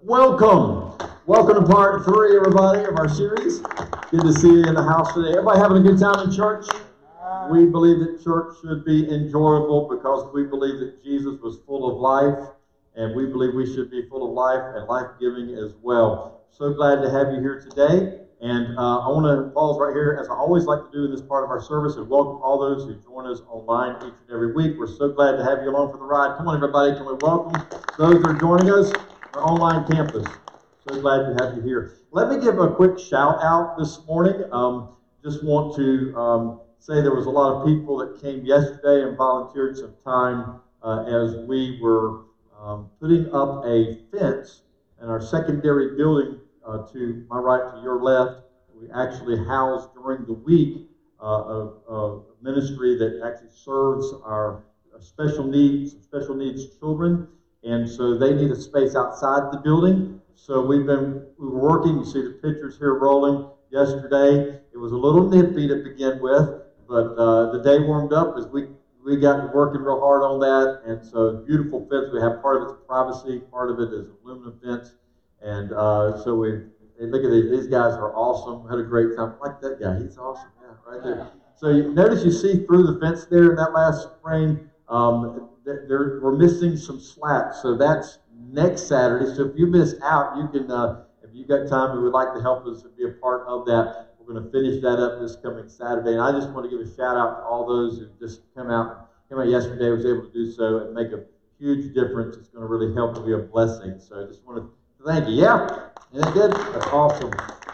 Welcome. Welcome to part 3, everybody, of our series. Good to see you in the house today. Everybody having a good time in church? We believe that church should be enjoyable because we believe that Jesus was full of life, and we believe we should be full of life and life-giving as well. So glad to have you here today. And I want to pause right here, as I always like to do in this part of our service, and welcome all those who join us online each and every week. We're so glad to have you along for the ride. Come on, everybody. Can we welcome those that are joining us on our online campus? So glad to have you here. Let me give a quick shout out this morning. Just want to say there was a lot of people that came yesterday and volunteered some time as we were putting up a fence in our secondary building to my right, to your left. We actually house during the week a ministry that actually serves our special needs children, and so they need a space outside the building. So we were working. You see the pictures here rolling. Yesterday it was a little nippy to begin with, but the day warmed up as we got working real hard on that, and so beautiful fence. We have part of it's privacy, part of it is aluminum fence. And so look at these guys are awesome. We had a great time. I like that guy. He's awesome. Yeah, right there. So notice you see through the fence there in that last frame, we're missing some slats. So that's next Saturday. So if you miss out, you can, if you've got time and would like to help us and be a part of that, we're going to finish that up this coming Saturday. And I just want to give a shout out to all those who just came out yesterday, was able to do so and make a huge difference. It's going to really help to be a blessing. So I just want to thank you. Yeah? Isn't that good? That's awesome.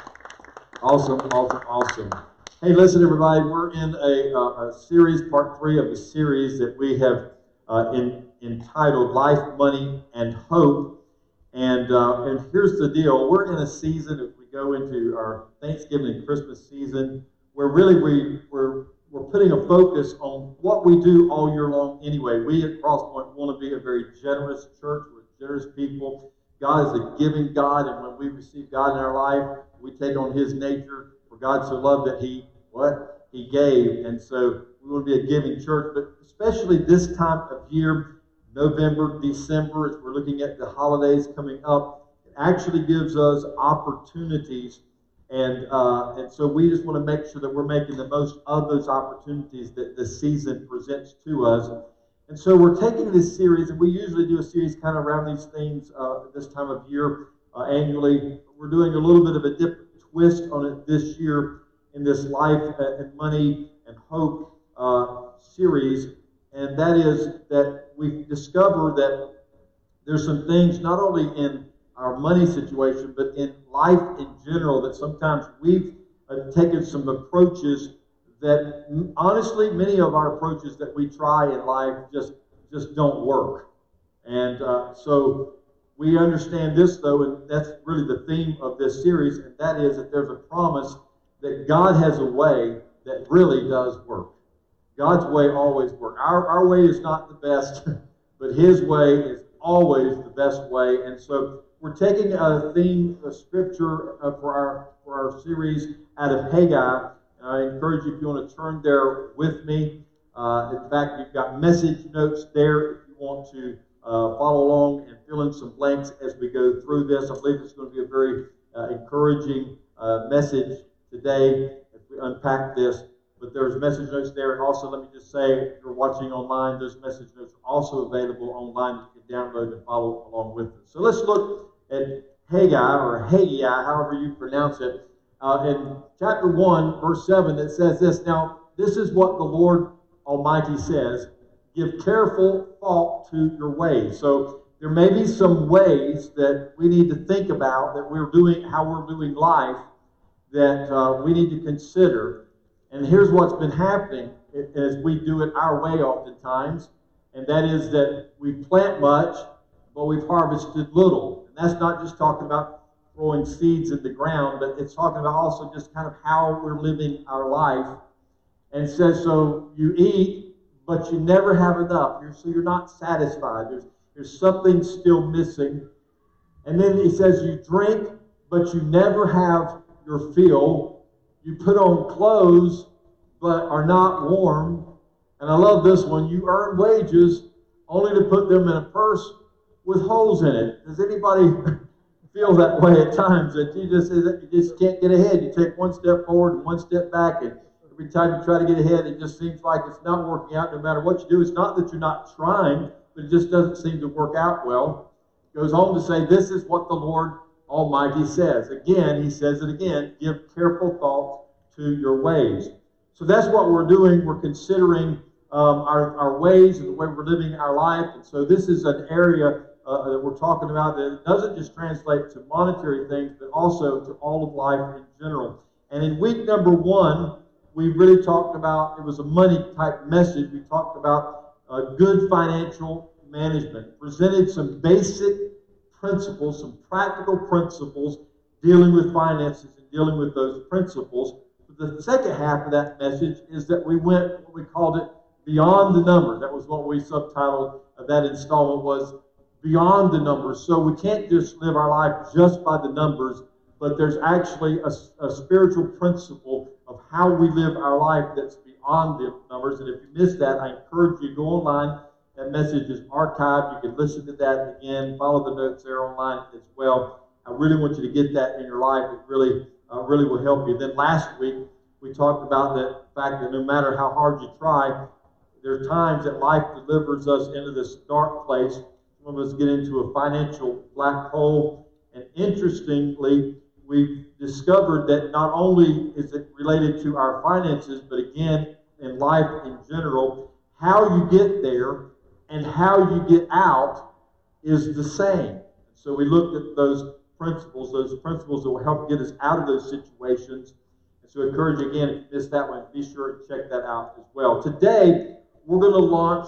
Awesome. Hey, listen, everybody. We're in a series, part 3 of the series that we have entitled Life, Money, and Hope. And here's the deal. We're in a season, as we go into our Thanksgiving and Christmas season, where really we're putting a focus on what we do all year long anyway. We at Crosspoint want to be a very generous church. We're generous people. God is a giving God, and when we receive God in our life, we take on His nature. For God so loved that He gave. And so we want to be a giving church, but especially this time of year, November, December, as we're looking at the holidays coming up, it actually gives us opportunities. And so we just want to make sure that we're making the most of those opportunities that the season presents to us. And so we're taking this series, and we usually do a series kind of around these things this time of year annually. We're doing a little bit of a different twist on it this year in this Life and Money and Hope series, and that is that we've discovered that there's some things not only in our money situation, but in life in general, that sometimes we've taken some approaches that honestly, many of our approaches that we try in life just don't work. And so we understand this, though, and that's really the theme of this series, and that is that there's a promise that God has a way that really does work. God's way always works. Our way is not the best, but His way is always the best way. And so we're taking a theme, a scripture for our series out of Haggai. I encourage you, if you want to turn there with me. In fact, you've got message notes there if you want to follow along and fill in some blanks as we go through this. I believe it's going to be a very encouraging message today as we unpack this. But there's message notes there. And also, let me just say, if you're watching online, those message notes are also available online. You can download and follow along with us. So let's look at Haggai, or Haggai, however you pronounce it. In chapter 1, verse 7, it says this. Now, this is what the Lord Almighty says. Give careful thought to your ways. So there may be some ways that we need to think about that how we're doing life that we need to consider. And here's what's been happening as we do it our way oftentimes, and that is that we plant much, but we've harvested little. And that's not just talking about throwing seeds in the ground, but it's talking about also just kind of how we're living our life. And it says, so you eat, but you never have enough. So you're not satisfied. There's something still missing. And then he says you drink, but you never have your fill. You put on clothes, but are not warm. And I love this one. You earn wages only to put them in a purse with holes in it. Does anybody feel that way at times, that you just can't get ahead. You take one step forward and one step back, and every time you try to get ahead, it just seems like it's not working out no matter what you do. It's not that you're not trying, but it just doesn't seem to work out well. It goes on to say, this is what the Lord Almighty says. Again, he says it again, give careful thought to your ways. So that's what we're doing. We're considering our ways and the way we're living our life. And so this is an area that we're talking about that doesn't just translate to monetary things, but also to all of life in general. And in week number 1, we really talked about, it was a money type message. We talked about good financial management, presented some basic principles, some practical principles dealing with finances and dealing with those principles. But the second half of that message is that we went, what we called it, beyond the numbers. That was what we subtitled that installment was beyond the numbers. So we can't just live our life just by the numbers, but there's actually a spiritual principle of how we live our life that's beyond the numbers. And if you missed that, I encourage you to go online. That message is archived. You can listen to that again. Follow the notes there online as well. I really want you to get that in your life. It really will help you. Then last week, we talked about the fact that no matter how hard you try, there are times that life delivers us into this dark place. Some of us get into a financial black hole. And interestingly, we've discovered that not only is it related to our finances, but again, in life in general, how you get there and how you get out is the same. So we looked at those principles that will help get us out of those situations. And so I encourage you again, if you missed that one, be sure to check that out as well. Today, we're going to launch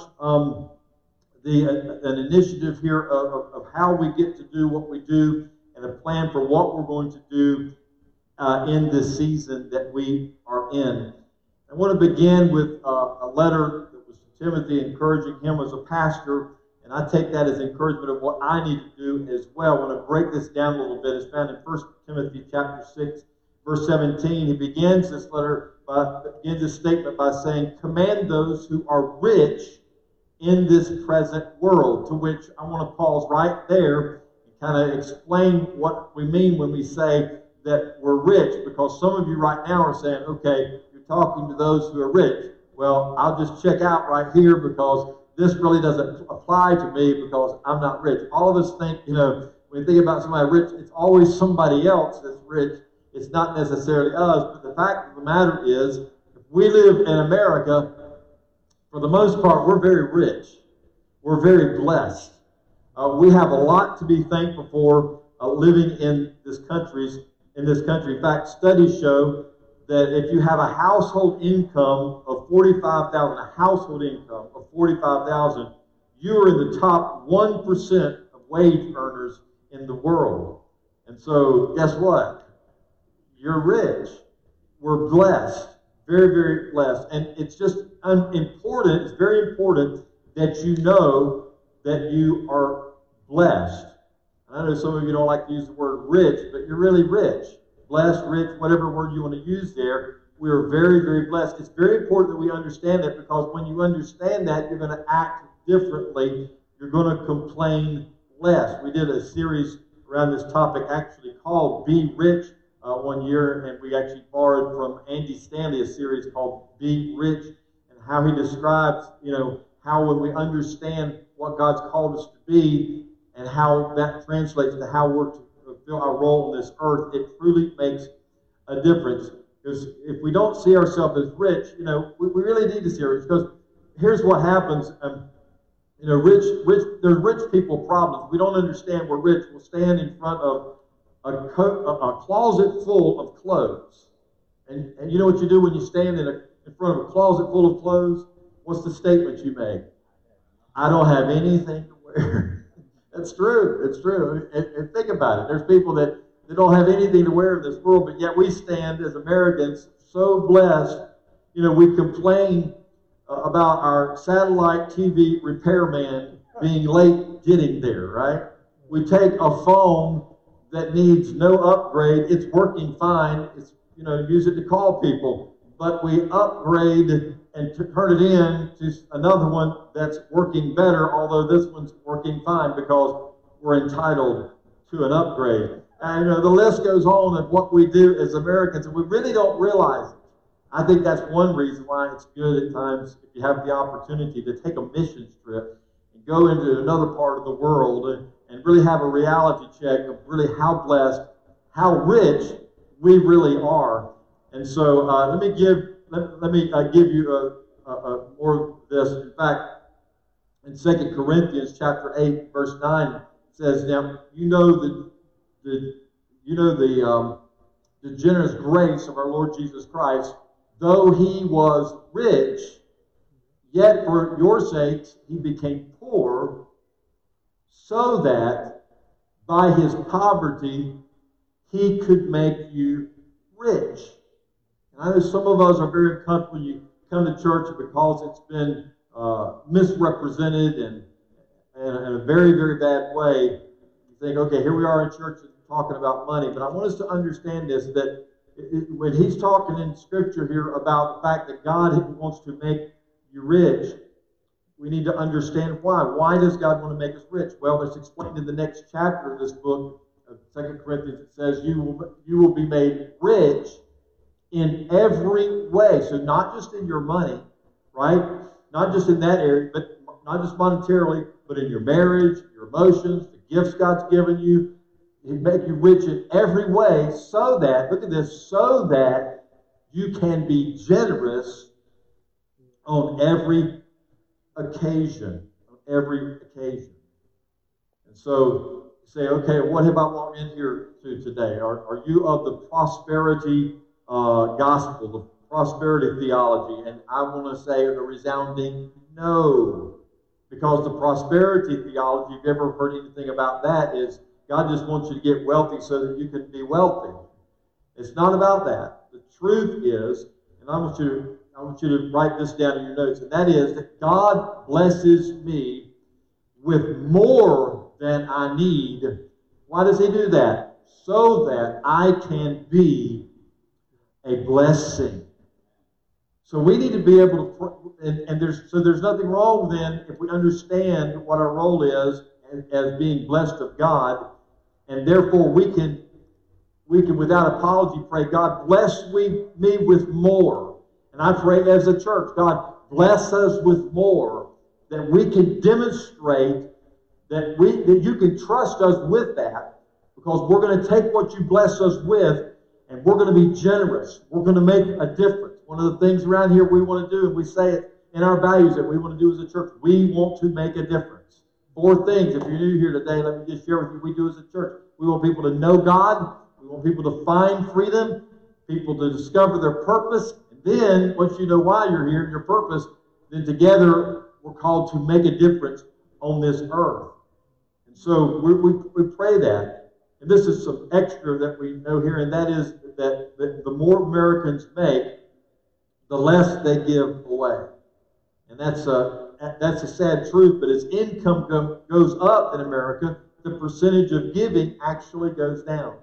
an initiative here of how we get to do what we do and a plan for what we're going to do in this season that we are in. I want to begin with a letter that was to Timothy, encouraging him as a pastor, and I take that as encouragement of what I need to do as well. I want to break this down a little bit. It's found in 1 Timothy chapter 6, verse 17. He begins this statement by saying, command those who are rich in this present world, to which I want to pause right there and kind of explain what we mean when we say that we're rich, because some of you right now are saying, okay, you're talking to those who are rich. Well, I'll just check out right here because this really doesn't apply to me because I'm not rich. All of us think, when you think about somebody rich, it's always somebody else that's rich. It's not necessarily us, but the fact of the matter is, if we live in America, for the most part, we're very rich. We're very blessed. We have a lot to be thankful for living in this country. In fact, studies show that if you have a household income of $45,000, you are in the top 1% of wage earners in the world. And so, guess what? You're rich. We're blessed. Very, very blessed. And it's just important, it's very important that you know that you are blessed. And I know some of you don't like to use the word rich, but you're really rich. Blessed, rich, whatever word you want to use there, we are very, very blessed. It's very important that we understand that, because when you understand that, you're going to act differently. You're going to complain less. We did a series around this topic actually called Be Rich one year, and we actually borrowed from Andy Stanley a series called Be Rich, and how he describes, how when we understand what God's called us to be and how that translates to how we're to fulfill our role in this earth, it truly makes a difference. Because if we don't see ourselves as rich, we really need to see ourselves. Because here's what happens. There's rich people problems. We don't understand we're rich. We'll stand in front of a closet full of clothes. And you know what you do when you stand in front of a closet full of clothes? What's the statement you make? I don't have anything to wear. That's true. It's true. And think about it. There's people that don't have anything to wear in this world, but yet we stand as Americans so blessed. We complain about our satellite TV repairman being late getting there, right? We take a phone that needs no upgrade. It's working fine. It's, use it to call people. But we upgrade and turn it in to another one that's working better, although this one's working fine because we're entitled to an upgrade. And the list goes on of what we do as Americans, and we really don't realize it. I think that's one reason why it's good at times if you have the opportunity to take a missions trip and go into another part of the world and really have a reality check of really how blessed, how rich we really are. And so let me give you more of this. In fact, in 2 Corinthians chapter 8, verse 9, it says, "Now you know the generous grace of our Lord Jesus Christ, though he was rich, yet for your sakes he became poor, so that by his poverty he could make you rich." And I know some of us are very uncomfortable. You come to church because it's been misrepresented and in a very, very bad way. You think, okay, here we are in church talking about money. But I want us to understand this, that when he's talking in Scripture here about the fact that God wants to make you rich, we need to understand why. Why does God want to make us rich? Well, it's explained in the next chapter of this book of 2 Corinthians. It says, you will be made rich in every way. So not just in your money, right? Not just in that area, but not just monetarily, but in your marriage, your emotions, the gifts God's given you. He'll make you rich in every way so that, look at this, so that you can be generous on every occasion. On every occasion. And so you say, okay, what have I walked in here to today? Are you of the prosperity gospel, the prosperity theology? And I want to say a resounding no. Because the prosperity theology, if you've ever heard anything about that, is God just wants you to get wealthy so that you can be wealthy. It's not about that. The truth is, and I want you to write this down in your notes, and that is that God blesses me with more than I need. Why does he do that? So that I can be a blessing. So we need to be able to, and there's nothing wrong then if we understand what our role is as being blessed of God, and therefore we can without apology pray, God bless me with more. And I pray as a church, God bless us with more, that we can demonstrate that you can trust us with that, because we're going to take what you bless us with and we're going to be generous. We're going to make a difference. One of the things around here we want to do, and we say it in our values that we want to do as a church, we want to make a difference. 4 things. If you're new here today, let me just share with you we do as a church. We want people to know God. We want people to find freedom, people to discover their purpose. And then, once you know why you're here and your purpose, then together we're called to make a difference on this earth. And so we pray that. And this is some extra that we know here, and that is that the more Americans make, the less they give away. And that's a sad truth, but as income goes up in America, the percentage of giving actually goes down.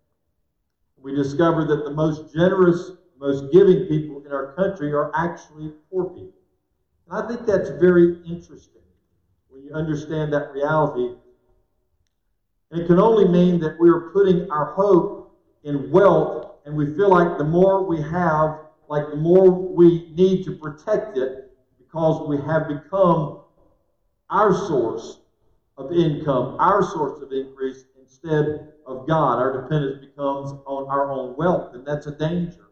We discover that the most generous, most giving people in our country are actually poor people. And I think that's very interesting when you understand that reality. And it can only mean that we're putting our hope in wealth, and we feel like the more we have, like the more we need to protect it, because we have become our source of income, our source of increase, instead of God. Our dependence becomes on our own wealth, and that's a danger.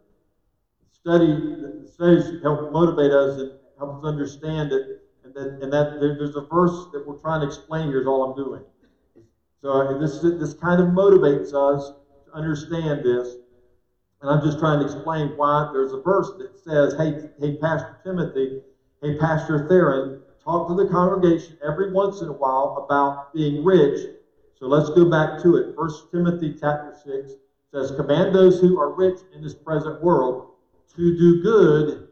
The studies help motivate us and help us understand it, and that there's a verse that we're trying to explain here is all I'm doing. So this kind of motivates us to understand this, and I'm just trying to explain why there's a verse that says, hey, Pastor Timothy, hey, Pastor Theron, talk to the congregation every once in a while about being rich. So let's go back to it. 1 Timothy chapter 6 says, command those who are rich in this present world to do good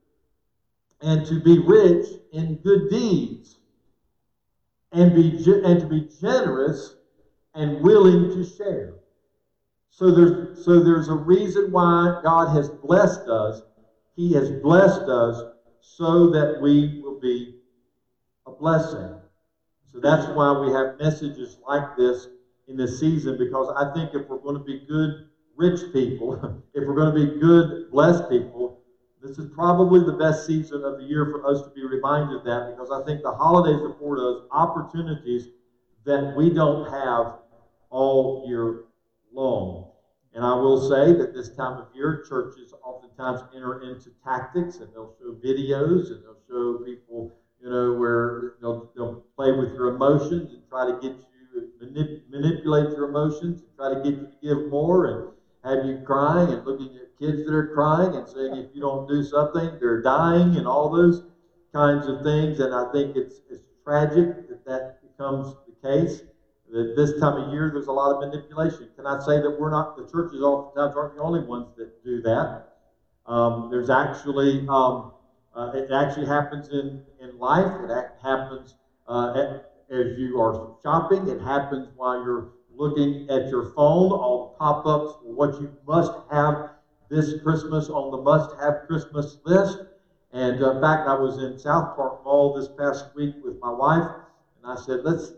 and to be rich in good deeds and to be generous and willing to share. So there's a reason why God has blessed us. He has blessed us so that we will be a blessing. So that's why we have messages like this in this season, because I think if we're going to be good, rich people, if we're going to be good, blessed people, this is probably the best season of the year for us to be reminded of that, because I think the holidays afford us opportunities that we don't have all year long. And I will say that this time of year, churches oftentimes enter into tactics, and they'll show videos, and they'll show people, where they'll play with your emotions and try to get you, manipulate your emotions and try to get you to give more and have you crying and looking at kids that are crying and saying if you don't do something, they're dying and all those kinds of things. And I think it's tragic that becomes the case. That this time of year, there's a lot of manipulation. Can I say that the churches oftentimes aren't the only ones that do that? There's actually, it actually happens in life. It happens as you are shopping. It happens while you're looking at your phone, all the pop-ups for what you must have this Christmas on the must-have Christmas list. And in fact, I was in South Park Mall this past week with my wife, and I said, let's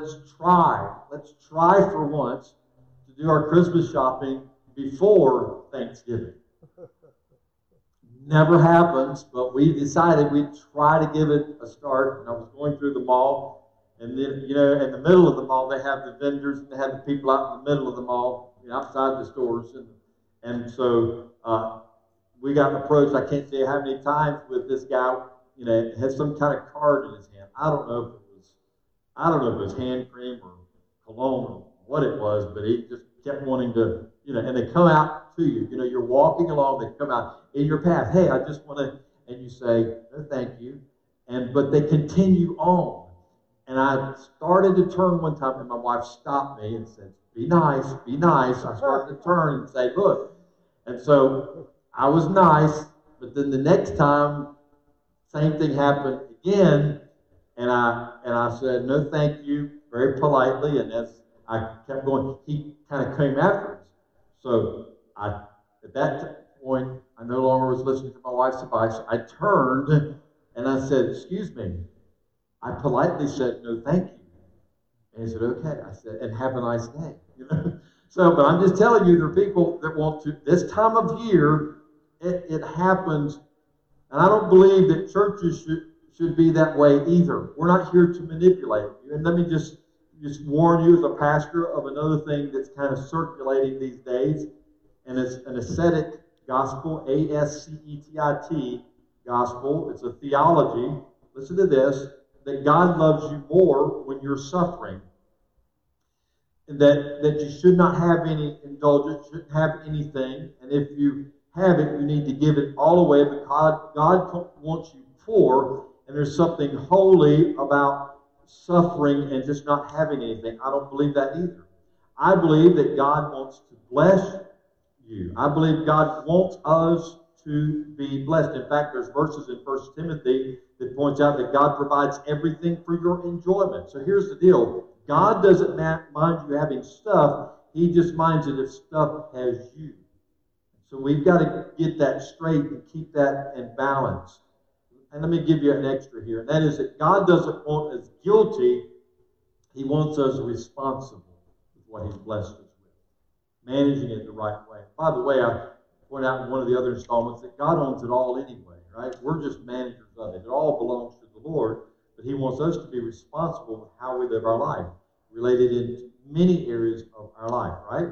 try for once to do our Christmas shopping before Thanksgiving. Never happens, but we decided we'd try to give it a start. And I was going through the mall, and then, in the middle of the mall, they have the vendors, and they have the people out in the middle of the mall, outside the stores. And so we got approached, I can't say how many times, with this guy, had some kind of card in his hand. I don't know if it was hand cream or cologne or what it was, but he just kept wanting to, and they come out to you. You're walking along, they come out in your path. Hey, I just want to, and you say, no, thank you. But they continue on. And I started to turn one time, and my wife stopped me and said, be nice, be nice. I started to turn and say, look. And so I was nice, but then the next time, same thing happened again. And I said, no, thank you, very politely. And as I kept going, he kind of came after us. So at that point, I no longer was listening to my wife's advice. I turned and I said, excuse me. I politely said, no, thank you. And he said, okay. I said, and have a nice day. So, but I'm just telling you, there are people that want to, this time of year, it happens. And I don't believe that churches should be that way either. We're not here to manipulate you. And let me just warn you as a pastor of another thing that's kind of circulating these days, and it's an ascetic gospel, A-S-C-E-T-I-T gospel. It's a theology, listen to this, that God loves you more when you're suffering, and that you should not have any indulgence, shouldn't have anything, and if you have it, you need to give it all away, because God wants you poor. And there's something holy about suffering and just not having anything. I don't believe that either. I believe that God wants to bless you. I believe God wants us to be blessed. In fact, there's verses in 1 Timothy that points out that God provides everything for your enjoyment. So here's the deal. God doesn't mind you having stuff. He just minds it if stuff has you. So we've got to get that straight and keep that in balance. And let me give you an extra here, and that is that God doesn't want us guilty. He wants us responsible with what He's blessed us with, managing it the right way. By the way, I point out in one of the other installments that God owns it all anyway, right? We're just managers of it. It all belongs to the Lord, but He wants us to be responsible with how we live our life, related in many areas of our life, right?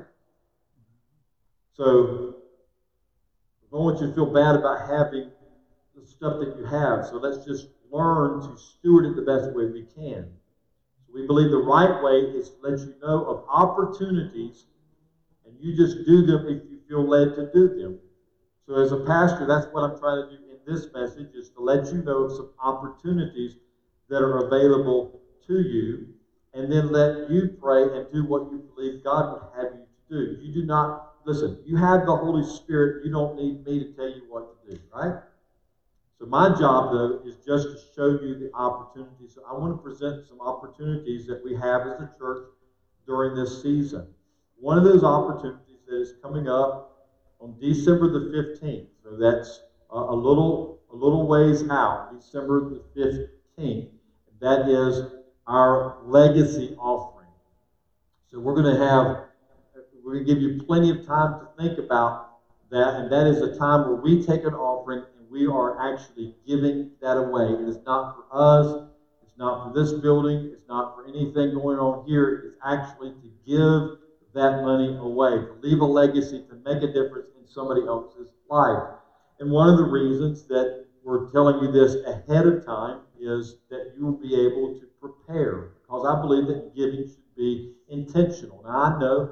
So I don't want you to feel bad about having the stuff that you have. So let's just learn to steward it the best way we can. So we believe the right way is to let you know of opportunities, and you just do them if you feel led to do them. So as a pastor, that's what I'm trying to do in this message, is to let you know of some opportunities that are available to you, and then let you pray and do what you believe God would have you to do. You do not, listen, you have the Holy Spirit. You don't need me to tell you what to do, right? So my job, though, is just to show you the opportunities. So I want to present some opportunities that we have as a church during this season. One of those opportunities that is coming up on December the 15th. So that's a little ways out, December the 15th. That is our legacy offering. So we're going to give you plenty of time to think about that, and that is a time where we take an offering and we are actually giving that away. It is not for us. It's not for this building. It's not for anything going on here. It's actually to give that money away, to leave a legacy, to make a difference in somebody else's life. And one of the reasons that we're telling you this ahead of time is that you will be able to prepare, because I believe that giving should be intentional. Now, I know,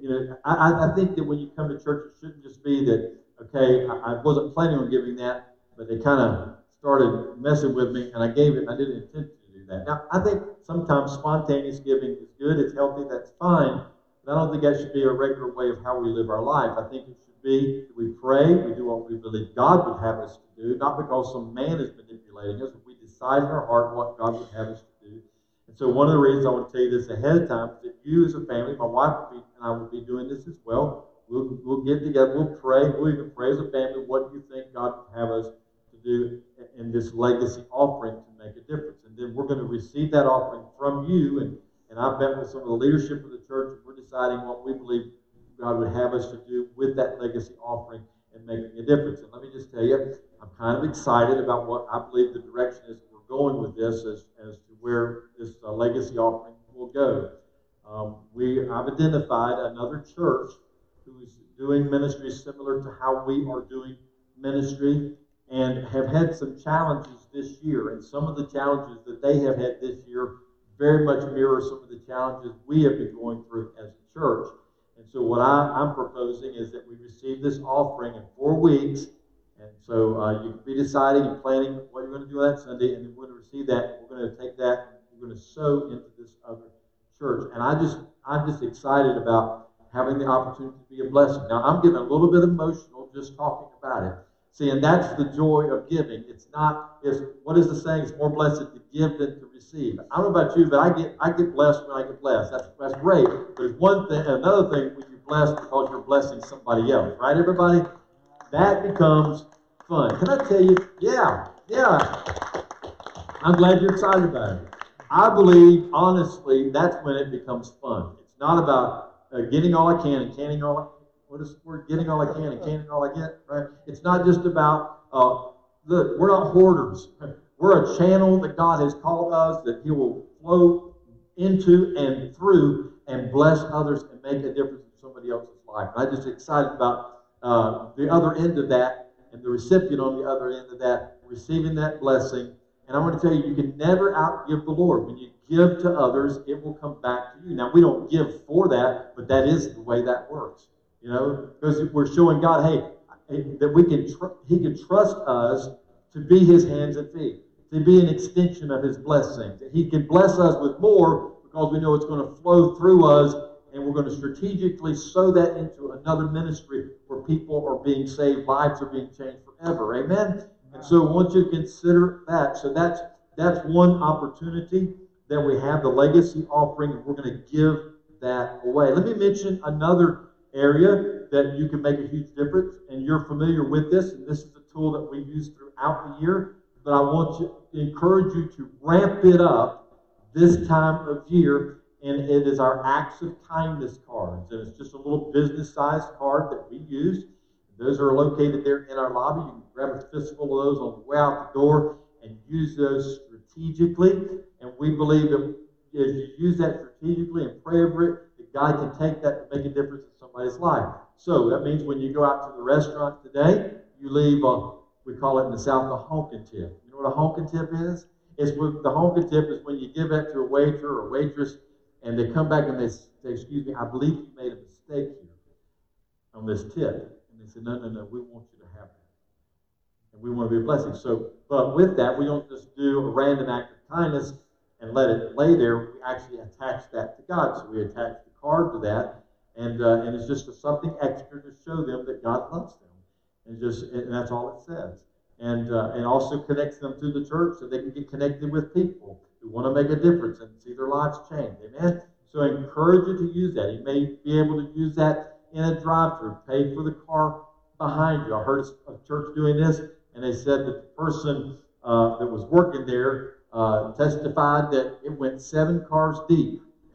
I think that when you come to church, it shouldn't just be that, okay, I wasn't planning on giving that, but they kind of started messing with me, and I gave it, and I didn't intend to do that. Now, I think sometimes spontaneous giving is good, it's healthy, that's fine, but I don't think that should be a regular way of how we live our life. I think it should be that we pray, we do what we believe God would have us to do, not because some man is manipulating us, but we decide in our heart what God would have us to do. And so one of the reasons I want to tell you this ahead of time is that you as a family, my wife and I will be doing this as well. We'll get together, we'll pray, we'll even pray as a family, what do you think God would have us to do in this legacy offering to make a difference. And then we're going to receive that offering from you, and I've met with some of the leadership of the church, and we're deciding what we believe God would have us to do with that legacy offering and making a difference. And let me just tell you, I'm kind of excited about what I believe the direction is we're going with this as to where this legacy offering will go. I've identified another church who's doing ministry similar to how we are doing ministry and have had some challenges this year. And some of the challenges that they have had this year very much mirror some of the challenges we have been going through as a church. And so what I'm proposing is that we receive this offering in 4 weeks. And so you can be deciding and planning what you're going to do on that Sunday, and then we're going to receive that. We're going to take that and we're going to sow into this other church. And I'm just excited about having the opportunity to be a blessing. Now, I'm getting a little bit emotional just talking about it. See, and that's the joy of giving. What is the saying? It's more blessed to give than to receive. I don't know about you, but I get blessed when I get blessed. That's great. But it's one thing, another thing when you're blessed because you're blessing somebody else, right, everybody? That becomes fun. Can I tell you? Yeah. I'm glad you're excited about it. I believe, honestly, that's when it becomes fun. It's not about getting all I can and canning all I can. What is the word? Getting all I can and canning all I get, right? It's not just about, look, we're not hoarders. We're a channel that God has called us, that He will flow into and through and bless others and make a difference in somebody else's life. And I'm just excited about the other end of that and the recipient on the other end of that, receiving that blessing. And I'm going to tell you, you can never outgive the Lord. When you give to others, it will come back to you. Now, we don't give for that, but that is the way that works. Because we're showing God, hey, that He can trust us to be His hands and feet, to be an extension of His blessings. That He can bless us with more because we know it's going to flow through us, and we're going to strategically sow that into another ministry where people are being saved, lives are being changed forever. Amen? And so I want you to consider that. So that's one opportunity that we have, the legacy offering, and we're going to give that away. Let me mention another area that you can make a huge difference, and you're familiar with this, and this is a tool that we use throughout the year, but I want to encourage you to ramp it up this time of year, and it is our Acts of Kindness cards, and it's just a little business-sized card that we use. Those are located there in our lobby. You can grab a fistful of those on the way out the door and use those strategically, and we believe that if you use that strategically and pray over it, that God can take that to make a difference in somebody's life. So that means when you go out to the restaurant today, you leave, we call it in the South, a honkin' tip. You know what a honkin' tip is? The honkin' tip is when you give that to a waiter or waitress, and they come back and they say, excuse me, I believe you made a mistake here on this tip. And they said, no, we want you to have that. And we want to be a blessing. So, but with that, we don't just do a random act of kindness and let it lay there. We actually attach that to God. So we attach the card to that, and it's just something extra to show them that God loves them. And that's all it says. And also connects them to the church so they can get connected with people who want to make a difference and see their lives change. Amen? So I encourage you to use that. You may be able to use that in a drive-thru, pay for the car behind you. I heard a church doing this, and they said that the person that was working there testified that it went 7 cars deep.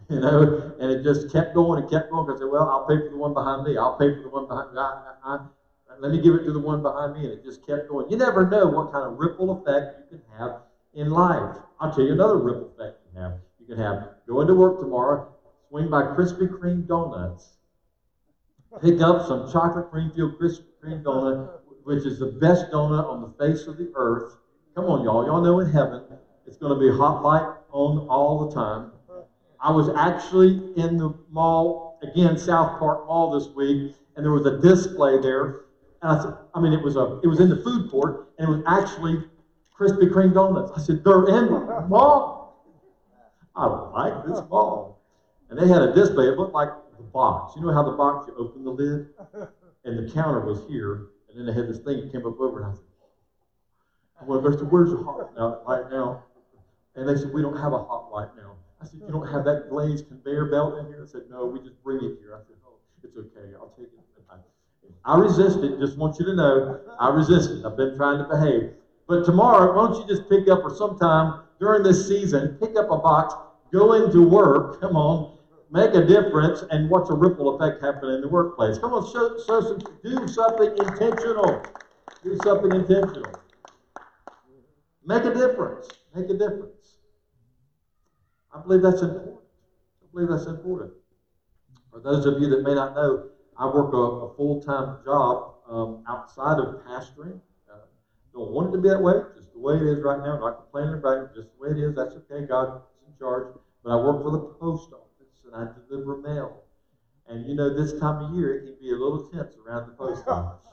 And it just kept going and kept going because I said, well, I'll pay for the one behind me. I'll pay for the one behind me. Let me give it to the one behind me. And it just kept going. You never know what kind of ripple effect you can have in life. I'll tell you another ripple effect you can have. You can have, go into work tomorrow, swing by Krispy Kreme Donuts, pick up some chocolate cream-filled Krispy Kreme donut, which is the best donut on the face of the earth. Come on, y'all. Y'all know in heaven, it's going to be hot light on all the time. I was actually in the mall, again, South Park Mall this week, and there was a display there. And it was in the food court, and it was actually Krispy Kreme donuts. I said, they're in the mall. I don't like this mall. And they had a display. It looked like the box. You know how the box, you open the lid, and the counter was here, and then they had this thing that came up over, and I said, well, where's the hot light now? And they said, we don't have a hot light now. I said, you don't have that glazed conveyor belt in here? I said, no, we just bring it here. I said, oh, it's okay. I'll take it. I resisted. Just want you to know, I resisted. I've been trying to behave. But tomorrow, why don't you just pick up, or sometime during this season, pick up a box, go into work, come on, make a difference, and watch a ripple effect happen in the workplace. Come on, do something intentional. Do something intentional. Make a difference. Make a difference. I believe that's important. For those of you that may not know, I work a full-time job outside of pastoring. Don't want it to be that way, just the way it is right now. I'm not complaining about it, just the way it is. That's okay. God is in charge. But I work for the post office, and I deliver mail. And you know, this time of year, it can be a little tense around the post office.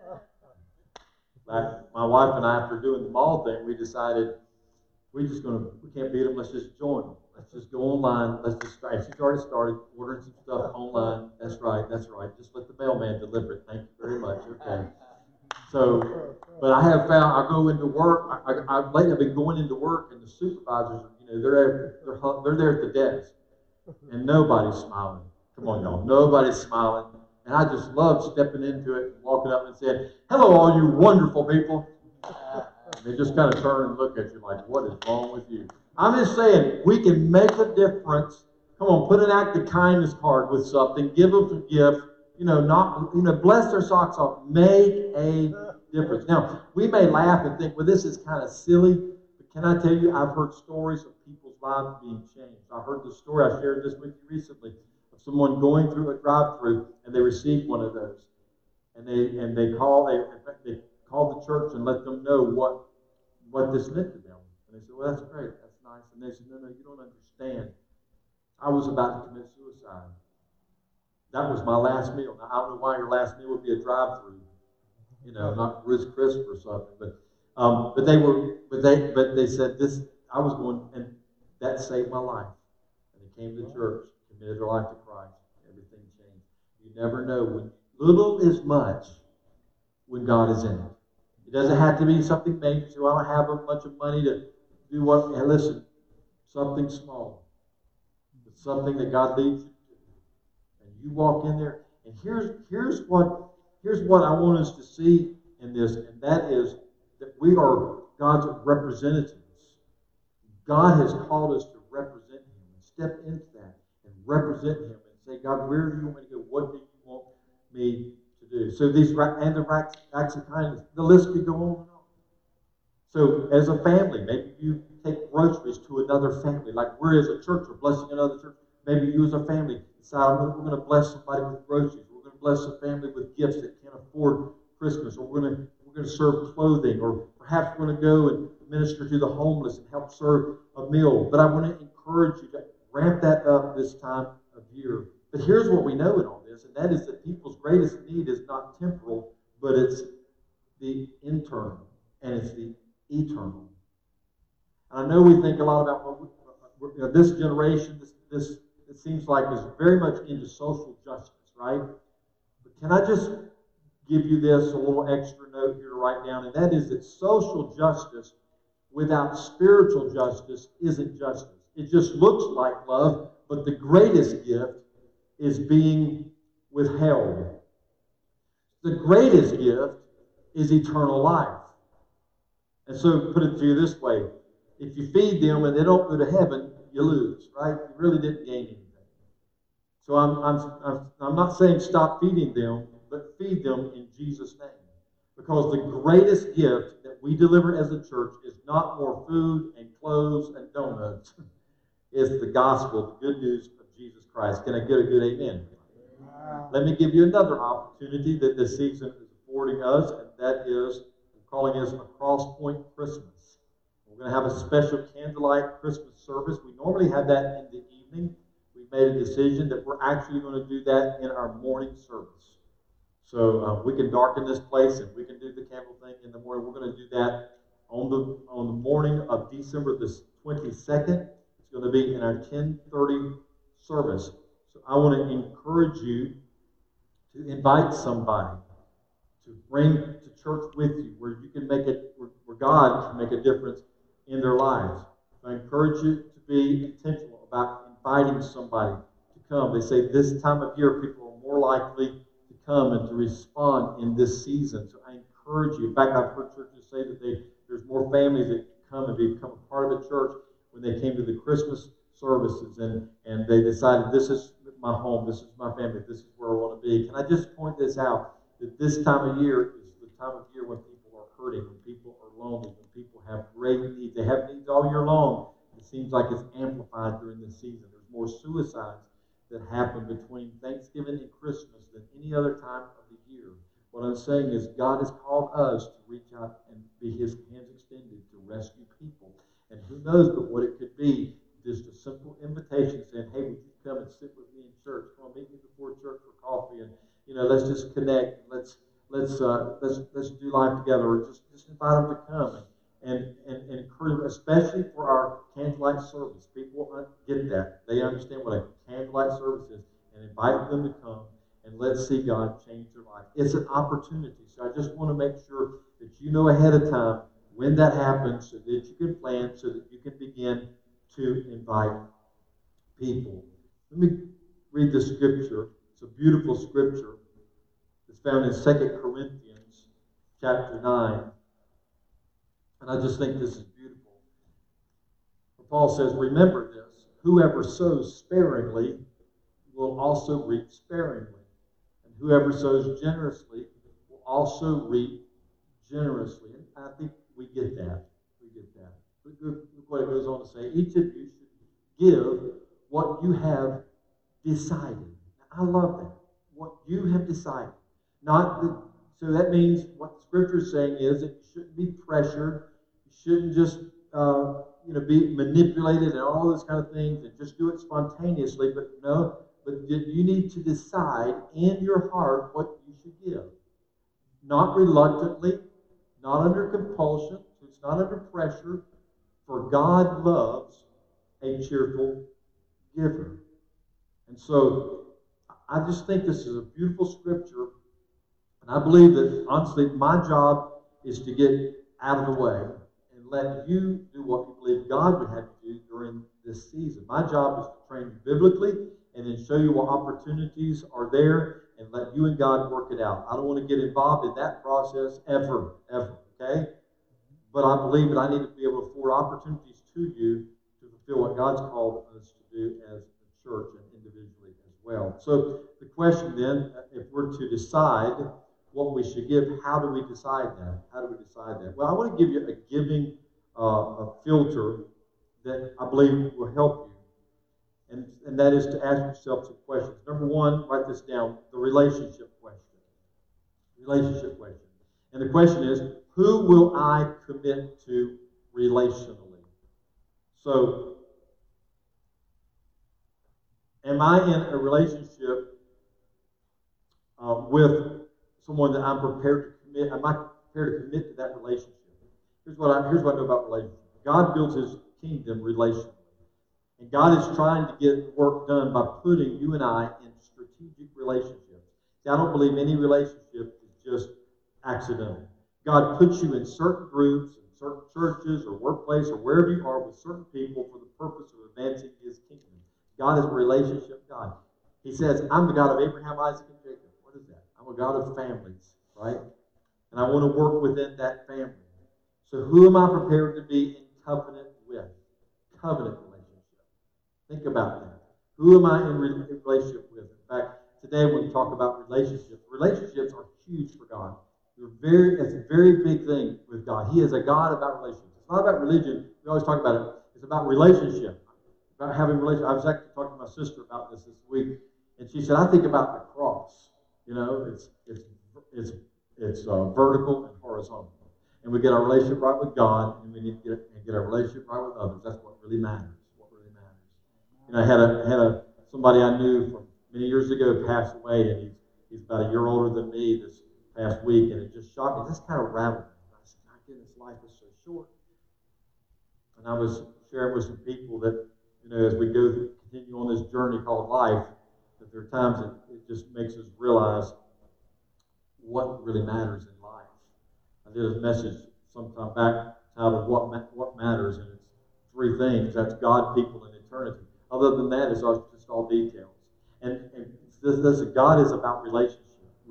Like my wife and I, after doing the mall thing, we decided we can't beat them. Let's just join them. Let's just go online. Let's just start. She's already started ordering some stuff online. That's right. Just let the mailman deliver it. Thank you very much. Okay. So, but I have found I go into work. Lately I've been going into work, and the supervisors, they're there at the desk, and nobody's smiling. Come on, y'all. Nobody's smiling. And I just love stepping into it and walking up and saying, hello, all you wonderful people. And they just kind of turn and look at you like, what is wrong with you? I'm just saying, we can make a difference. Come on, put an act of kindness card with something. Give them a gift. Bless their socks off. Make a difference. Now, we may laugh and think, well, this is kind of silly. But can I tell you, I've heard stories of people's lives being changed. I heard the story, I shared this with you recently, of someone going through a drive-thru, and they received one of those. And they called the church and let them know what this meant to them. And they said, well, that's great. That's nice. And they said, no, you don't understand. I was about to commit suicide. That was my last meal. Now, I don't know why your last meal would be a drive-through, not Ritz Crisp or something. But they said this. I was going, and that saved my life. And they came to church, committed their life to Christ. Everything changed. You never know when little is much when God is in it. It doesn't have to be something major. So I don't have a bunch of money to do what. Hey, listen, something small, but something that God leads you to. You walk in there, and here's what I want us to see in this, and that is that we are God's representatives. God has called us to represent Him and step into that and represent Him and say, God, where do you want me to go? What do you want me to do? So these acts of kindness, the list could go on and on. So as a family, maybe you take groceries to another family, like we're as a church are blessing another church. Maybe you as a family decide we're going to bless somebody with groceries. We're going to bless a family with gifts that can't afford Christmas. Or we're going to serve clothing. Or perhaps we're going to go and minister to the homeless and help serve a meal. But I want to encourage you to ramp that up this time of year. But here's what we know in all this, and that is that people's greatest need is not temporal, but it's the internal, and it's the eternal. And I know we think a lot about this generation, this it seems like is very much into social justice, right? But can I just give you this, a little extra note here to write down, and that is that social justice without spiritual justice isn't justice. It just looks like love, but the greatest gift is being withheld. The greatest gift is eternal life. And so put it to you this way, if you feed them and they don't go to heaven, you lose, right? You really didn't gain anything. So I'm not saying stop feeding them, but feed them in Jesus' name. Because the greatest gift that we deliver as a church is not more food and clothes and donuts. It's the gospel, the good news of Jesus Christ. Can I get a good amen? Let me give you another opportunity that this season is affording us, and that is, we're calling this a Crosspoint Christmas. We're going to have a special candlelight Christmas service. We normally have that in the evening. We made a decision that we're actually going to do that in our morning service. So we can darken this place and we can do the candle thing in the morning. We're going to do that on the morning of December the 22nd. It's going to be in our 10:30 service. So I want to encourage you to invite somebody to bring to church with you where you can make it, where God can make a difference in their lives. So I encourage you to be intentional about inviting somebody to come. They say this time of year people are more likely to come and to respond in this season. So I encourage you. In fact, I've heard churches say that there's more families that come and become a part of the church when they came to the Christmas services and they decided this is my home, this is my family, this is where I want to be. Can I just point this out, that this time of year is the time of year when people are hurting, when people are lonely, when people have great needs. They have needs all year long. It seems like it's amplified during this season. There's more suicides that happen between Thanksgiving and Christmas than any other time of the year. What I'm saying is God has called us to reach out and be His hands extended to rescue people. And who knows but what it could be, just a simple invitation saying, hey, would you come and sit with me in church? Come on, meet me before church for coffee, and let's just connect. Let's do life together, or just invite them to come and encourage them, especially for our candlelight service. People get that. They understand what a candlelight service is, and invite them to come and let's see God change their life. It's an opportunity. So I just want to make sure that you know ahead of time when that happens so that you can plan, so that you can begin to invite people. Let me read the scripture. It's a beautiful scripture. It's found in 2 Corinthians chapter 9. And I just think this is beautiful. Paul says, remember this, whoever sows sparingly will also reap sparingly. And whoever sows generously will also reap generously. And I think we get that. We get that. Look what it goes on to say. Each of you should give what you have decided. I love that. What you have decided. So that means what the scripture is saying is that you shouldn't be pressured. You shouldn't just be manipulated and all those kind of things and just do it spontaneously. But you need to decide in your heart what you should give. Not reluctantly, not under compulsion. So it's not under pressure. For God loves a cheerful giver. And so I just think this is a beautiful scripture. And I believe that, honestly, my job is to get out of the way and let you do what you believe God would have you do during this season. My job is to train you biblically and then show you what opportunities are there and let you and God work it out. I don't want to get involved in that process ever, okay? But I believe that I need to be able to afford opportunities to you to fulfill what God's called us to do as a church and individually as well. So the question then, if we're to decide what we should give, how do we decide that? How do we decide that? Well, I want to give you a giving a filter that I believe will help you. And that is to ask yourself some questions. Number one, write this down, the relationship question. Relationship question. And the question is, who will I commit to relationally? So, am I in a relationship with someone that I'm prepared to commit? Am I prepared to commit to that relationship? Here's what I know about relationships. God builds His kingdom relationally. And God is trying to get work done by putting you and I in strategic relationships. See, I don't believe any relationship is just accidental. God puts you in certain groups, in certain churches or workplace or wherever you are with certain people for the purpose of advancing His kingdom. God is a relationship God. He says, I'm the God of Abraham, Isaac, and Jacob. What is that? I'm a God of families, right? And I want to work within that family. So who am I prepared to be in covenant with? Covenant relationship. Think about that. Who am I in relationship with? In fact, today when we talk about relationships are huge for God. It's a very big thing with God. He is a God about relationships. It's not about religion. We always talk about it. It's about relationship, about having relationship. I was actually talking to my sister about this week, and she said, "I think about the cross. You know, it's vertical and horizontal, and we get our relationship right with God, and we need to get our relationship right with others. That's what really matters. What really matters." You know, I had somebody I knew from many years ago pass away, and he's about a year older than me this past week, and it just shocked me. This kind of rattled me. I said, "My goodness, life is so short." And I was sharing with some people that, you know, as we continue on this journey called life, that there are times that it just makes us realize what really matters in life. I did a message sometime back titled "What Matters," and it's three things. That's God, people, and eternity. Other than that, it's just all details. And God is about relationship.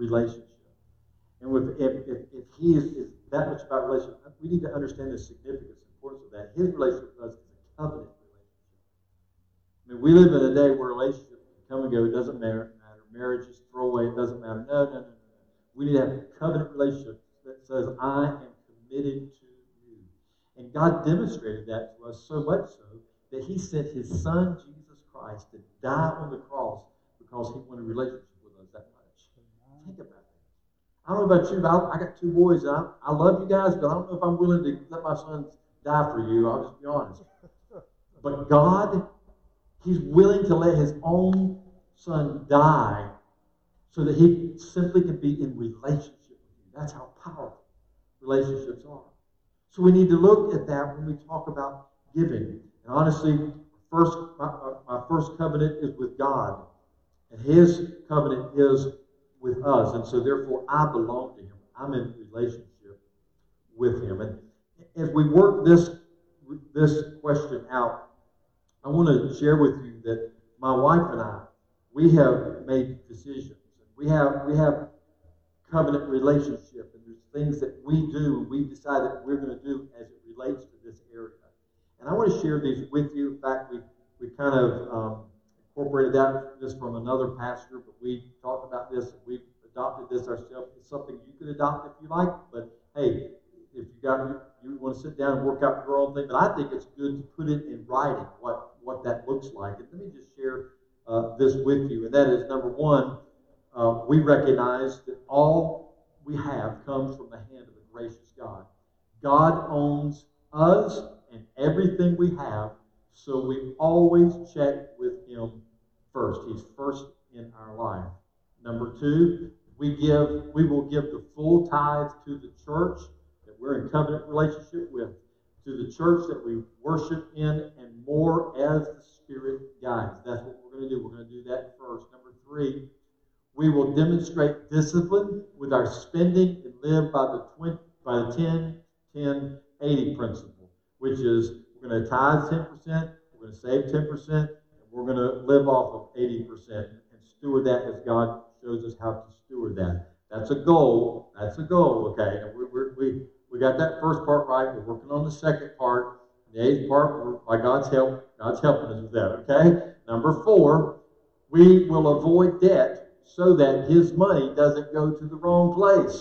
And if He is that much about relationship, we need to understand the significance and importance of that. His relationship with us is a covenant relationship. I mean, we live in a day where relationships come and go. It doesn't matter. Marriage is throwaway. It doesn't matter. No. We need to have a covenant relationship that says, "I am committed to you." And God demonstrated that to us so much so that He sent His Son, Jesus Christ, to die on the cross because He wanted a relationship with us that much. Think about that. I don't know about you, but I got two boys. And I love you guys, but I don't know if I'm willing to let my son die for you. I'll just be honest. But God, He's willing to let His own Son die so that He simply can be in relationship with you. That's how powerful relationships are. So we need to look at that when we talk about giving. And honestly, my first covenant is with God, and His covenant is with us. And so therefore, I belong to Him. I'm in relationship with Him. And as we work this question out, I want to share with you that my wife and I, we have made decisions. We have covenant relationship, and there's things that we do, and we decide that we're going to do as it relates to this area. And I want to share these with you. In fact, we kind of incorporated this from another pastor, but we talked about this, and we've adopted this ourselves. It's something you could adopt if you like, but hey, if you want to sit down and work out your own thing, but I think it's good to put it in writing what that looks like. And let me just share this with you, and that is, number one, we recognize that all we have comes from the hand of a gracious God. God owns us and everything we have, so we always check with Him first. He's first in our life. Number two, we will give the full tithe to the church that we're in covenant relationship with, to the church that we worship in, and more as the Spirit guides. That's what we're going to do. We're going to do that first. Number three, we will demonstrate discipline with our spending and live by the 10-10-80 principle, which is we're going to tithe 10%, we're going to save 10%, and we're going to live off of 80% and steward that as God shows us how to steward that. That's a goal. Okay? And we got that first part right. We're working on the second part. The eighth part, by God's help, God's helping us with that. Okay? Number four, we will avoid debt so that His money doesn't go to the wrong place.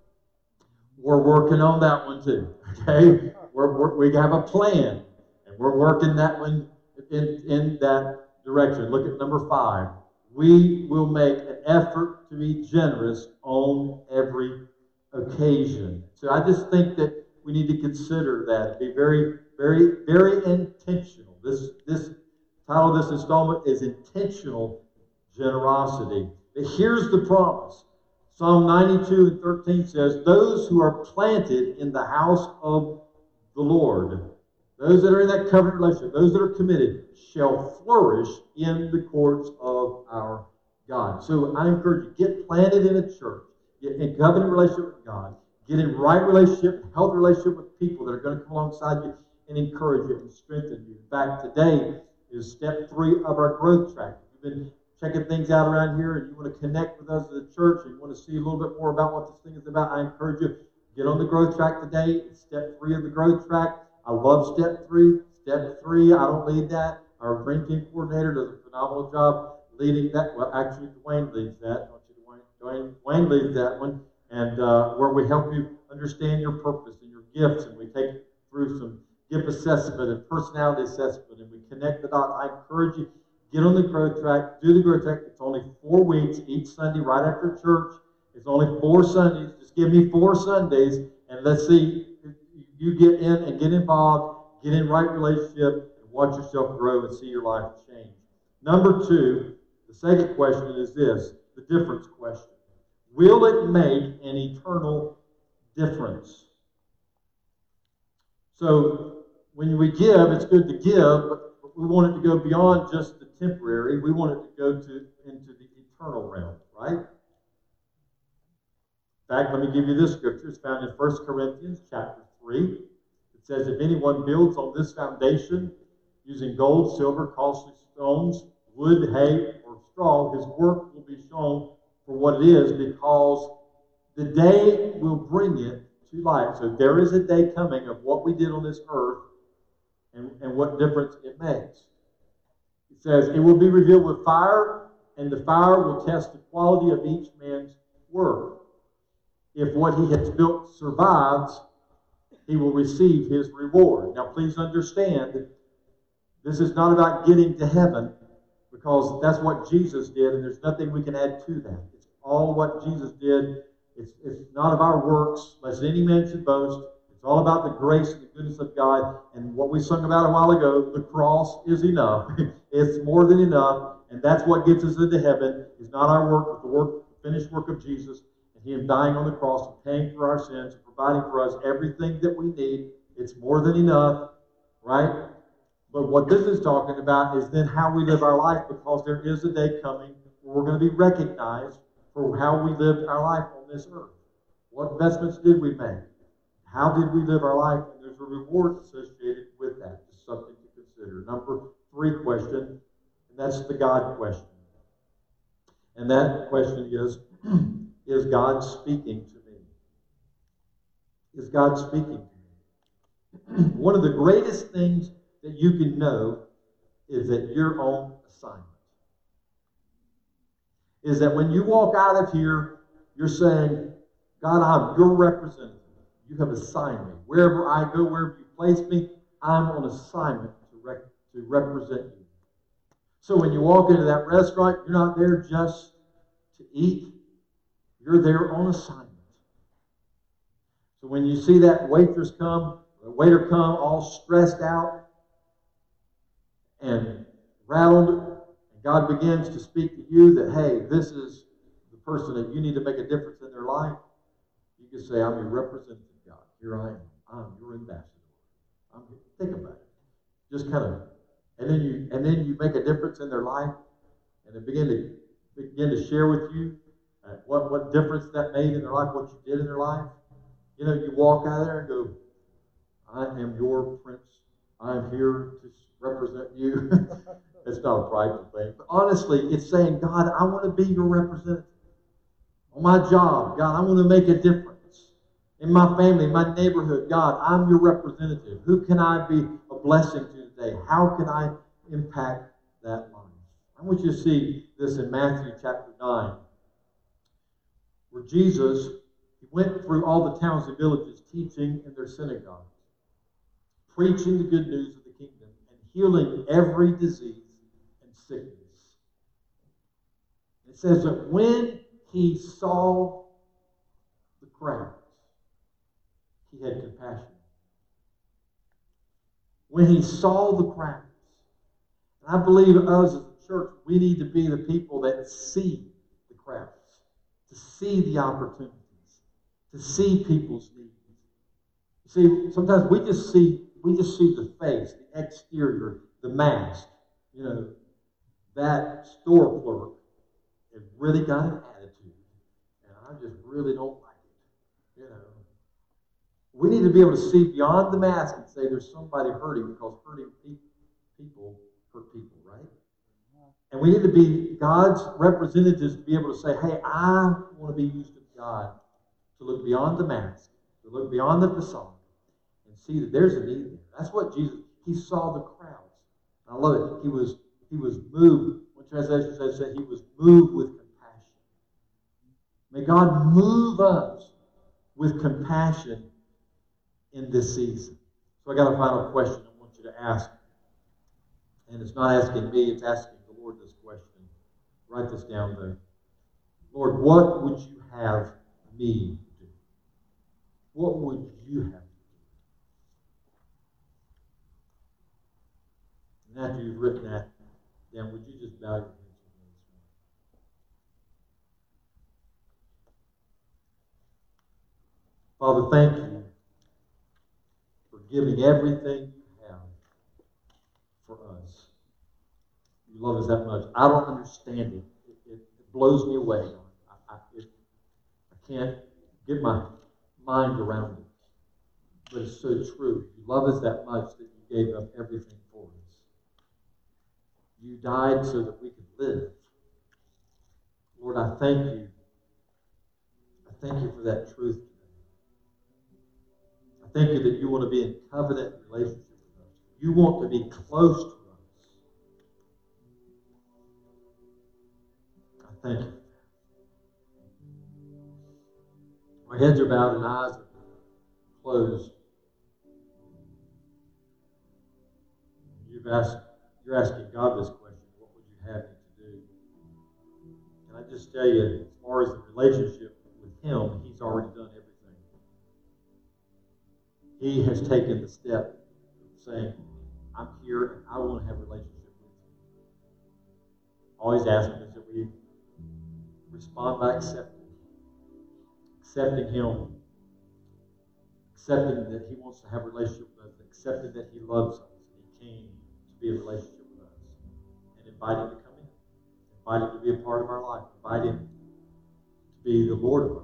We're working on that one too. Okay? We have a plan, and we're working that one in that direction. Look at number five. We will make an effort to be generous on every occasion. So I just think that we need to consider that. Be very, very, very intentional. This title of this installment is Intentional Generosity. But here's the promise. Psalm 92:13 says, "Those who are planted in the house of the Lord," those that are in that covenant relationship, those that are committed, "shall flourish in the courts of our God." So I encourage you, get planted in a church, get in covenant relationship with God, get in right relationship, healthy relationship with people that are going to come alongside you and encourage you and strengthen you. In fact, today is step 3 of our growth track. If you've been checking things out around here and you want to connect with us as a church and you want to see a little bit more about what this thing is about, I encourage you, get on the growth track today. It's step 3 of the growth track. I love step 3. Step 3, I don't lead that. Our Dream Team coordinator does a phenomenal job leading that. Well, actually, Dwayne leads that. Don't you, Dwayne leads that one. And where we help you understand your purpose and your gifts, and we take you through some gift assessment and personality assessment, and we connect the dots. I encourage you, get on the growth track, do the growth track. It's only 4 weeks each Sunday right after church. It's only 4 Sundays. Just give me 4 Sundays, and let's see you get in and get involved, get in right relationship, and watch yourself grow and see your life change. Number 2, the second question is this, the difference question. Will it make an eternal difference? So when we give, it's good to give, but we want it to go beyond just the temporary. We want it to go into the eternal realm, right? In fact, let me give you this scripture. It's found in 1 Corinthians chapter 3. It says, if anyone builds on this foundation using gold, silver, costly stones, wood, hay, or straw, his work will be shown for what it is, because the day will bring it to light. So there is a day coming of what we did on this earth and what difference it makes. It says, it will be revealed with fire, and the fire will test the quality of each man's work. If what he has built survives, he will receive his reward. Now please understand, this is not about getting to heaven, because that's what Jesus did, and there's nothing we can add to that. It's all what Jesus did. It's not of our works, lest any man should boast. It's all about the grace and the goodness of God. And what we sung about a while ago, the cross is enough. It's more than enough. And that's what gets us into heaven. It's not our work, but the finished work of Jesus. And Him dying on the cross and paying for our sins and providing for us everything that we need. It's more than enough, right? But what this is talking about is then how we live our life, because there is a day coming where we're going to be recognized for how we lived our life on this earth. What investments did we make? How did we live our life? And there's a reward associated with that. Just something to consider. Number 3 question, and that's the God question. And that question is God speaking to me? Is God speaking to me? One of the greatest things that you can know is that you're on assignment. Is that when you walk out of here, you're saying, God, I'm your representative. You have assigned me. Wherever I go, wherever you place me, I'm on assignment to represent you. So when you walk into that restaurant, you're not there just to eat. You're there on assignment. So when you see that waitress come, the waiter come all stressed out and rattled, and God begins to speak to you that, hey, this is the person that you need to make a difference in their life, you can say, I'm your representative, God. Here I am. I'm your ambassador. Think about it. Just kind of, and then you make a difference in their life, and they begin to share with you what difference that made in their life, what you did in their life. You know, you walk out of there and go, I am your prince. I'm here to represent you. It's not a prideful thing. But honestly, it's saying, God, I want to be your representative. On my job, God, I want to make a difference. In my family, my neighborhood, God, I'm your representative. Who can I be a blessing to today? How can I impact that life? I want you to see this in Matthew chapter 9, where Jesus, He went through all the towns and villages teaching in their synagogues, preaching the good news of the kingdom, and healing every disease and sickness. It says that when He saw the crowds, He had compassion. When He saw the crowds, and I believe us as a church, we need to be the people that see the crowds, to see the opportunities, to see people's needs. You see, sometimes we just see the face, the exterior, the mask. You know, that store clerk has really got an attitude, and I just really don't like it. You know, we need to be able to see beyond the mask and say there's somebody hurting, because hurting people hurt people, right? And we need to be God's representatives to be able to say, hey, I want to be used of God to look beyond the mask, to look beyond the facade, and see that there's a need there. That's what Jesus, He saw the crowds. I love it. He was moved. One translation says that he was moved with compassion. May God move us with compassion in this season. So I got a final question I want you to ask. And it's not asking me, it's asking the Lord this question. Write this down though. Lord, what would you have me do? What would you have me do? And after you've written that down, would you just bow your heads with me this morning? Father, thank you for giving everything you have for us. You love us that much. I don't understand it. It blows me away. I can't get my mind around it. But it's so true. You love us that much that you gave up everything for us. You died so that we could live. Lord, I thank you. I thank you for that truth today. I thank you that you want to be in covenant relationship with us. You want to be close to us. I thank you. My heads are bowed and eyes are closed. You're asking God this question, what would you have me to do? Can I just tell you, as far as the relationship with Him, He's already done everything. He has taken the step of saying, I'm here and I want to have a relationship with you. All He's asking is that we respond by accepting Him, accepting that He wants to have a relationship with us, accepting that He loves us, and He came to be in a relationship with us, and invite Him to come in, invite Him to be a part of our life, invite Him to be the Lord of our life.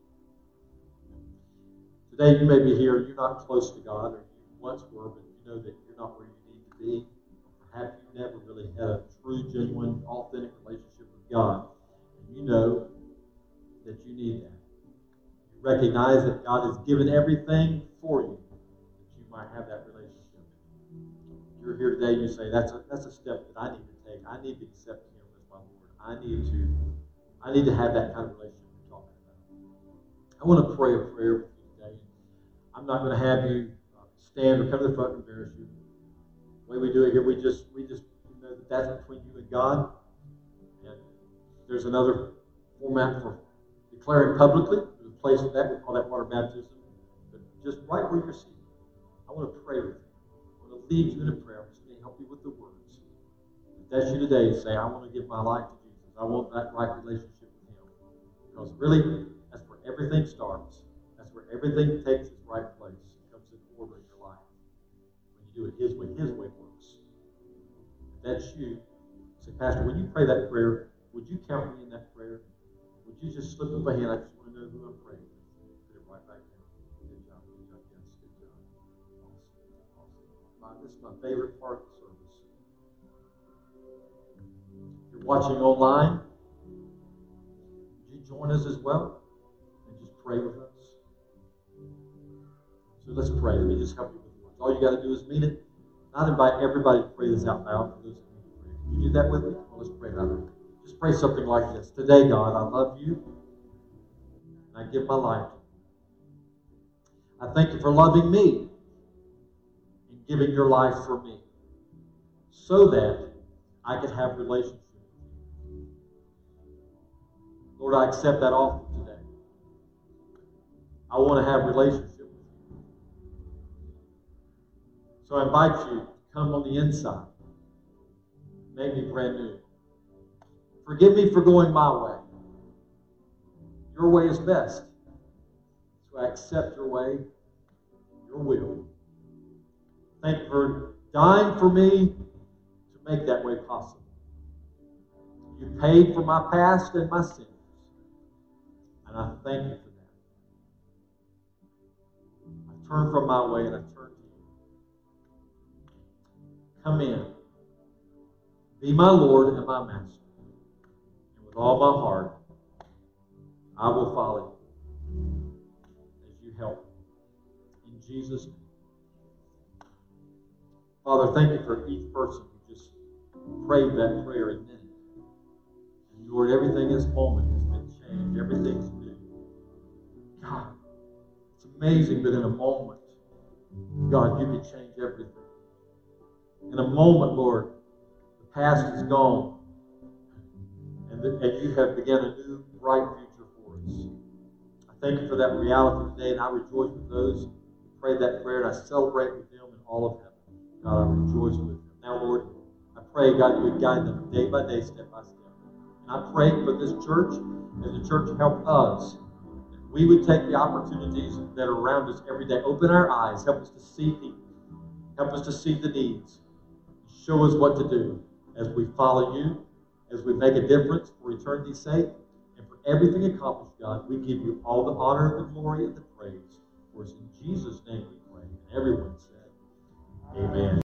Today you may be here, you're not close to God, or you once were, but you know that you're not where you need to be. Perhaps you never really had a true, genuine, authentic relationship with God, and you know that you need that. You recognize that God has given everything for you that you might have that relationship. You're here today, you say, that's a step that I need to take. I need to accept Him as my Lord. I need to have that kind of relationship we're talking about. I want to pray a prayer with you today. I'm not going to have you stand or come to the front and embarrass you. The way we do it here, we just know that that's between you and God. And there's another format for declaring publicly. There's a place for that. We call that water baptism. But just right where you're seated, I want to pray with you. I want to lead you in a prayer. I'm just going to help you with the words. If that's you today, say, I want to give my life to Jesus. I want that right relationship with Him. Because really, that's where everything starts. That's where everything takes its right place. It comes in order in your life. When you do it His way works. If that's you, say, Pastor, when you pray that prayer, would you count me in that prayer? Would you just slip up a hand? I just want to know who I'm praying with. Put it right back down. Good job. Yes, good job. Awesome. This is my favorite part of the service. If you're watching online, would you join us as well? And just pray with us. So let's pray. Let me just help you with the words. All you got to do is mean it. Not invite everybody to pray this out loud for those of you who pray. Can you do that with me? Well, let's pray about it. Just pray something like this. Today, God, I love you, and I give my life to you. I thank you for loving me and giving your life for me so that I could have a relationship with you. Lord, I accept that offer today. I want to have a relationship with you. So I invite you to come on the inside. Make me brand new. Forgive me for going my way. Your way is best. So I accept your way, your will. Thank you for dying for me to make that way possible. You paid for my past and my sins. And I thank you for that. I turn from my way and I turn to you. Come in. Be my Lord and my Master. And with all my heart, I will follow you as you help me. In Jesus' name. Father, thank you for each person who prayed that prayer in minutes. And Lord, everything in this moment has been changed. Everything's new. God, it's amazing that in a moment, God, you can change everything. In a moment, Lord, the past is gone, and you have begun a new, bright future for us. I thank you for that reality today, and I rejoice with those who prayed that prayer, and I celebrate with them in all of heaven. God, I rejoice with them. Now, Lord, I pray, God, you would guide them day by day, step by step. And I pray for this church, as the church help us, that we would take the opportunities that are around us every day. Open our eyes. Help us to see people. Help us to see the needs. Show us what to do as we follow you, as we make a difference for eternity's sake, and for everything accomplished, God. We give you all the honor, the glory, and the praise. For it's in Jesus' name we pray. And everyone said, amen.